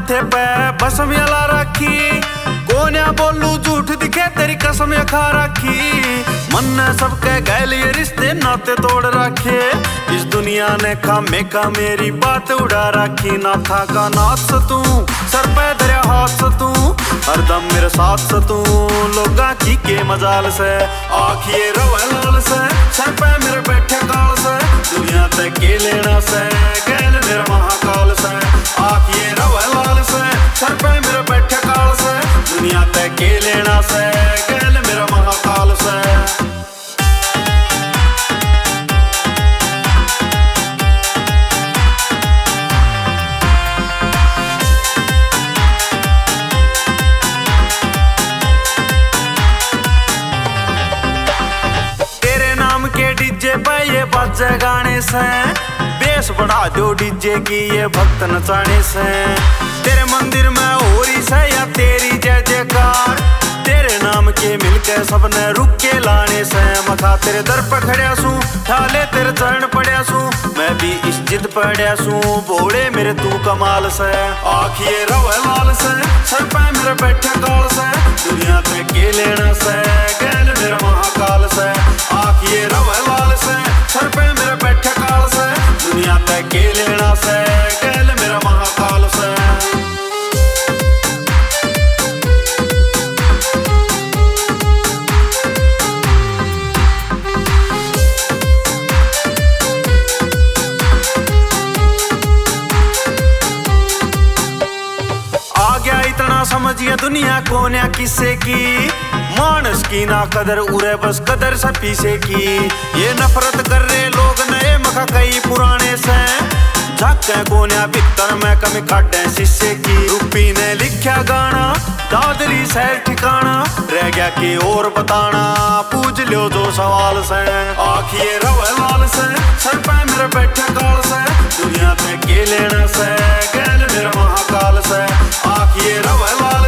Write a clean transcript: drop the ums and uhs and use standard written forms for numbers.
माथे पे बसम ला रखी, कोन्या बोलू झूठ दिखे तेरी कसम खा रखी। मन ने सबके गैल ये रिश्ते नाते तोड़ रखे, इस दुनिया ने खामे का मेरी बात उड़ा रखी। ना था का नाथ से तू, सर पे दरिया हाथ से तू, हरदम मेरे साथ से तू, लोगा की के मजाल से आखिए रवा लाल से, सर पे मेरे बैठे काल से, दुनिया तक के लेना से गैल मेरा महाकाल से। आखिए रवा लाल से, सर पे मेरे बैठे काल से, दुनिया तक के लेना से गैल मेरा महाकाल से। डीजे पे ये बाजे गाने से, बेस बढ़ा दो डीजे की ये भक्त नचाने से। तेरे मंदिर में हो रही से या तेरी जय जयकार, तेरे नाम के मिलके सबने रुक के लाने से। मखा तेरे दर पे खड़िया सू, ठाले तेरे चरण पड़िया सू, मैं भी इस जिद पड़िया सू, बोले मेरे तू कमाल से। आखिए रवा लाल से, सर पे मेरे बैठे काल से, दुनिया पे के लेना से गैल मेरा महाकाल से। आखिए रवा लाल से, सर पे मेरे बैठे काल से, दुनिया पे के लेना से गैल मेरा महाकाल से। इतना समझिए दुनिया कोन्या किस्से की, मानस की ना कदर उरे बस कदर से पीछे की। ये नफरत कर रहे लोग नए मखा कई पुराने से, झाके कोन्या भीतर में कमी काटे शीशे की। रूपी ने लिखा गाना दादरी शहर ठिकाना, रह गया कि और बताना पूछ लो जो सवाल से। आखिए रवा लाल से, सर पे मेरे बैठे काल से, दुनिया पे के लेना से गैल मेरा महाकाल से। आखिए रवा लाल